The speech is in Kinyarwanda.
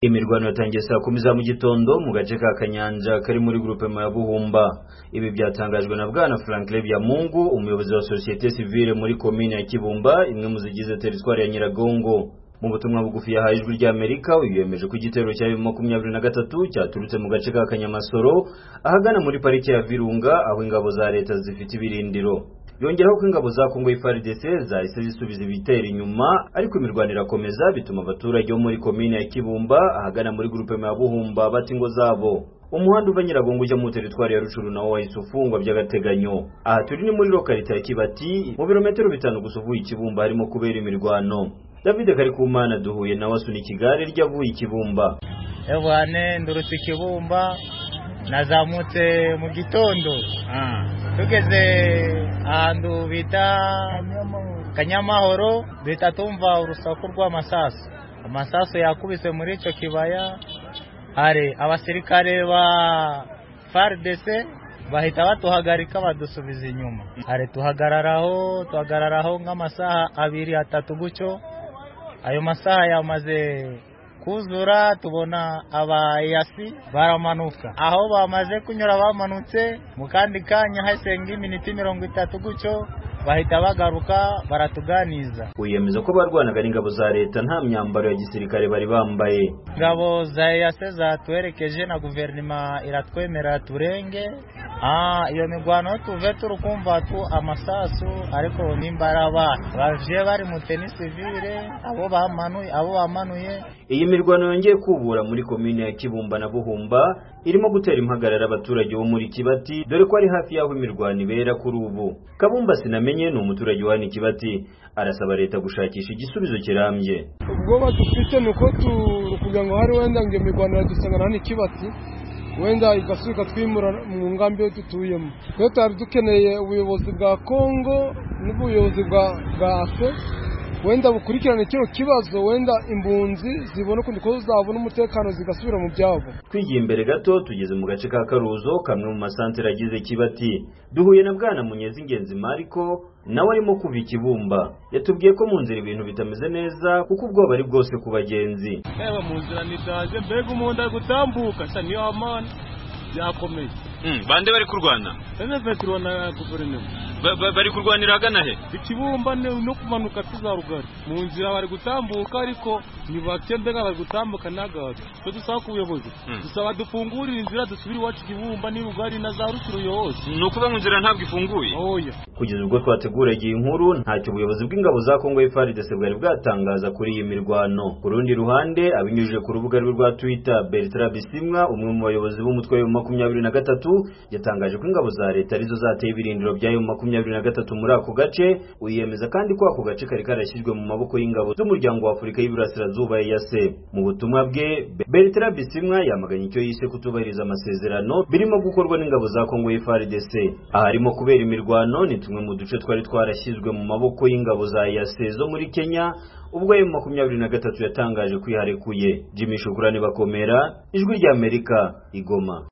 Imirwano yatangiye saa 10 za mu gitondo mu gace ka Kanyanja kari muri groupement ya Buhumba. Ibi byatangajwe na Bwana Franklin Byamungu, umuyobozi wa societe civile muri commune ya Kibumba, imwe mu zigize territoire ya Nyiragongo. Mu butumwa bugufi yahaye Ijwi ry'Amerika, yemeje ko igitero cya 23 cyaturutse mu gace ka Kanyamasoro ahagana muri parike ya Virunga, aho ingabo za leta zifite ibirindiro. Yongeraho ko ingabo za Kongo FARDC zahise zisubiza ibitero inyuma, ariko imirwano irakomeza bituma abaturage bo muri commune ya Kibumba ahagana muri groupement ya Buhumba bati ngo zabo. Umuhanda uva Nyiragongo ujya mu territoire ya Rucuru nawo wahise ufungwa by'agateganyo. Aha turi ni muri localité ya Kibati, mu birometero 5 gusa uvuye Kibumba harimo kubera imirwano. David Karikumana duhuye nawe asunika igare ryavuye Kibumba. Ewane ndurutse Kibumba nazamutse mu gitondo. Tugeze ahantu bita Kanyamahoro, bita tumva urusaku rw'amasasu. Amasasu yakubise muri ico kibaya, hari abasirikare ba FARDC bahita batuhagarika badusubiza inyuma. Hari tuhagararaho nk'amasaha 2-3 gucyo. Ayo masaha yamaze kuzura, tubona abayasi baramanuka. Aho bamaze kunyura bamanutse, mu kandi kanya hasenga iminiti 30 gucyo bahita bagaruka baratuganiza. Uyemeza ko barwanaga n'ingabo za leta nta myambaro ya gisirikare bari bambaye. Ingabo za yase zatwerekeje na guverinoma iratwemera turenge. Iyo migwano tuve turukumva tu amasasu, ariko nimbaraba baje bari mu tennis civile, abo bamanuye. Iyi mirwano yongeye kubura muri commune ya Kibumba na Buhumba, irimo gutera impagarara abaturage bo muri Kibati, dore ko ari hafi yaho imirwano ibera kuri ubu. Kabumba Sinamenye ni umuturage wa Kibati, arasaba leta gushakisha igisubizo kirambye. Ubwo badufite nuko kugira ngo hari wenda nge imirwano yadusangana ni Kibati, wenda igasuka twimura mu ngambi yo tutuyemo. Twe twari dukeneye ubuyobozi bwa Kongo n'ubuyobozi bwa AFE, wenda bukurikirana kino kibazo, wenda imbunzi zibona kundi ko zabona umutekano zigasubira mu byabo. Twigiye imbere gato tugeze mu gace ka Karuzo, kamwe mu masantere agize Kibati. Duhuye na Bwana Munyezi Ngenzi Mariko, nawe arimo kuva Kibumba. Yatubwiye ko mu nzira ibintu bitameze neza kuko ubwoba ari bwose ku bagenzi. Eba mu nzira nitaje mbega umuntu ari gutambuka cyane yo amana yakomeye. Bande bari kurwana? Ese vetro na guverinoma. Bari kurwanira hagana he? Ikibumba no kumanuka tuzarugari. Mu nzira bari gutambuka, ariko nibakembega bari gutambuka nagato. Cyo dusaba ku buyobozi. Dusaba dufungurira inzira dusubira iwacu Kibumba ni rugari na za Rucuru yose. Nuko ba mu nzira ntabwo ifunguye. Oya. Kugeza ubwo twategura iyi nkuru, ntacyo ubuyobozi bw'ingabo za Kongo FARDC bwari bwatangaza kuri iyi mirwano. Ku rundi ruhande, abinyujije ku rubuga rwa Twitter, Bertrand Bisimwa, umwe mu bayobozi b'umutwe wa 23, yatangaje ko ingabo za leta arizo zateye ibirindiro bya 23 muri ako gace. Uyemeza kandi ko ako gace kari karashyizwe mu maboko y'ingabo z'umuryango wa Afurika y'Iburasirazuba EAC. Mu butumwa bwe, Bertrand Bisimwa yamaganye icyo yise kutubahiriza amasezerano birimo gukorwa n'ingabo za Kongo FARDC. Aharimo kubera imirwano ni tumwe mu duce twari twarashyizwe mu maboko y'ingabo za EAC zo muri Kenya, ubwo M23 yatangaje kwiharekuye. Jimmy Shukrani Bakomera, Ijwi ry'Amerika, Igoma.